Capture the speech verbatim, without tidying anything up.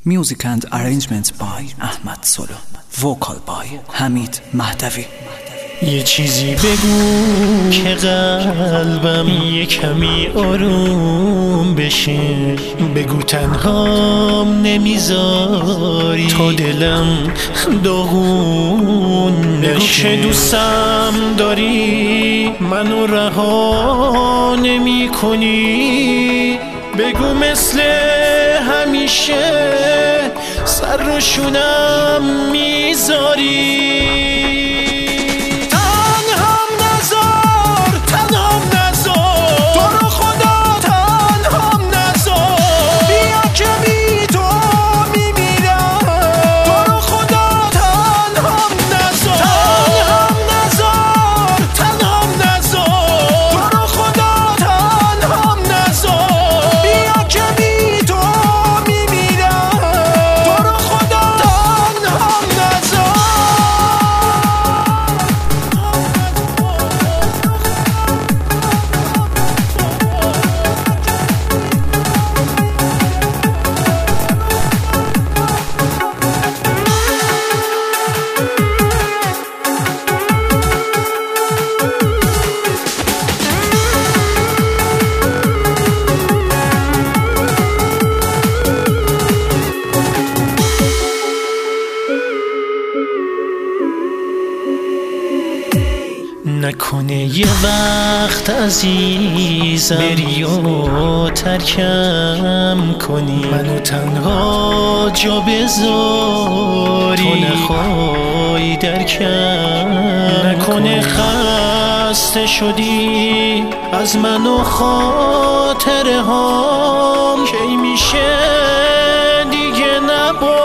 Music and arrangement by احمد سولو. Vocal by حمید مهدوی. یه چیزی بگو که قلبم یه کمی آروم بشه، بگو تنهام نمیذاری تا دلم داغون نشه، بگو که دوستم داری منو رها نمی کنی، بگو مثل همیشه سر رو شونم میذاری. نکنه یه وقت عزیزم بری و ترکم کنی، منو تنها جا بذاری تو نخوای درکم، نکنه خسته شدی از من و خاطره هام، کی میشه دیگه نبا